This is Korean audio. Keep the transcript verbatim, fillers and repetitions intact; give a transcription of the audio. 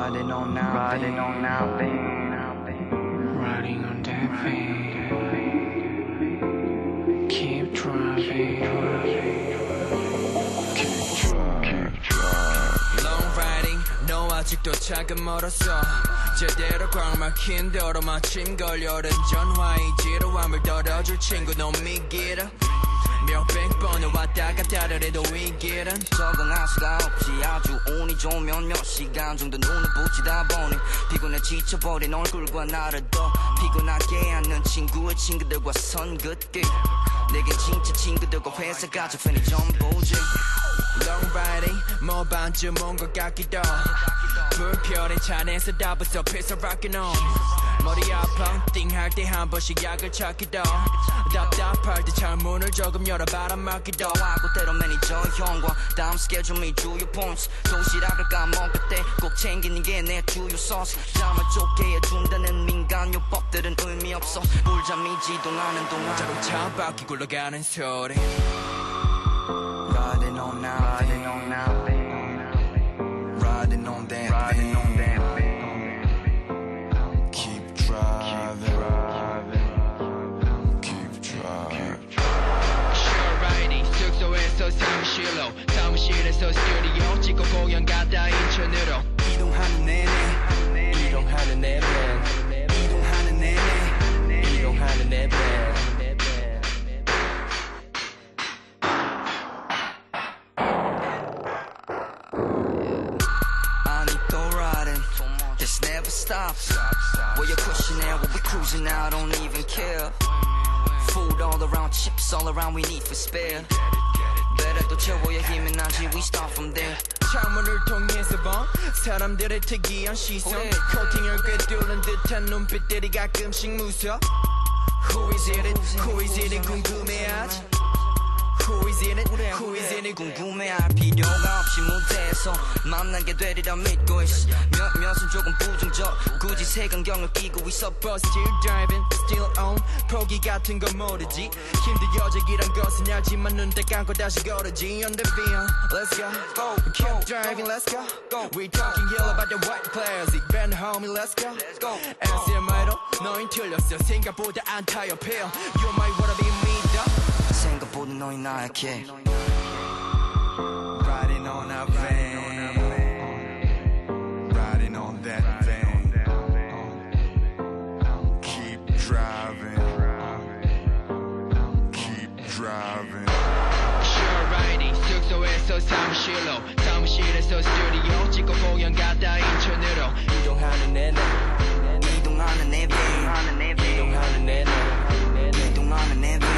Riding on that riding on that beam, riding on that beam. Keep driving, keep driving, keep driving. Long riding, 너 아직도 차가 멀었어. 제대로 꽉 막힌 도로 마침 걸려든 전화의 지루함을 덜어줄 친구 너 믿기라. 몇백 번을 왔다 갔다 해도 이 길은 적응할 수가 없지. 아주 운이 좋으면 몇 시간 정도 눈을 붙이다 보니 피곤해 지쳐버린 얼굴과 나를 더 피곤하게 하는 친구의 친구들과 선긋기. 내겐 진짜 친구들과 회사 가족 팬이 전부지. Long riding 뭐 반쯤 온 것 같기도. 불편한 차 안에서 답을 앞에서 rockin' on. 머리 아파 띵할 때 한 번씩 약을 찾기도. 답답할 때 창문을 조금 열어 바람 맞기도 하고 때로 매니저 형과 다음 스케줄 및 주요 포인트. 도시락을 까먹을 때 꼭 챙기는 게 내 주요 소스. 잠을 쫓게 해준다는 민간요법들은 의미 없어. 물잠이 지동하는 동안 자동차 바퀴 굴러가는 소리. Riding on that riding on that beam, riding on that riding on that beam. Keep driving, keep driving. Sure riding 숙소에서 사무실로 사무실에서 스튜디오 찍고 공연 갔다 인천으로 이동하는 내내 이동하는 내 밴 이동하는 내내 이동하는 내 밴. never stops. Where you're pushing out, we'll be cruising out, don't even care. Food all around, chips all around, we need for spare. better 또 채워야 힘이 나지, we start from there. 창문을 통해서 본 사람들의 특이한 시선. 코팅을 꿰뚫는 듯한 눈빛들이 가끔씩 무서워. Who is it? Who is it? 궁금해하지. Who is in it? Who is in it? 궁금해할 필요가 없이 무대에서 만나게 되리라 믿고 있어. 몇몇은 조금 부정적, 굳이 색안경을 끼고 있어. But still driving, still on. 포기 같은 건 모르지. 힘들어지기란 것은 알지만 눈 딱 감고 다시 걸어지. On the beat, let's go, go. Keep driving, let's go. We're talking here about the white classic band, homie, let's go. 에스엠아이로 너흰 틀렸어. 생각보다 안 타협해. You might wanna be me, though. 생각보다 너희 나약해. Riding on that van, riding on that van. Keep driving, keep driving. Sure riding 숙소에서 사무실로 사무실에서 스튜디오 찍고 공연 갔다 인천으로 이동하는 내내 이동하는 내 van, 이동하는 내내 이동하는 내 van.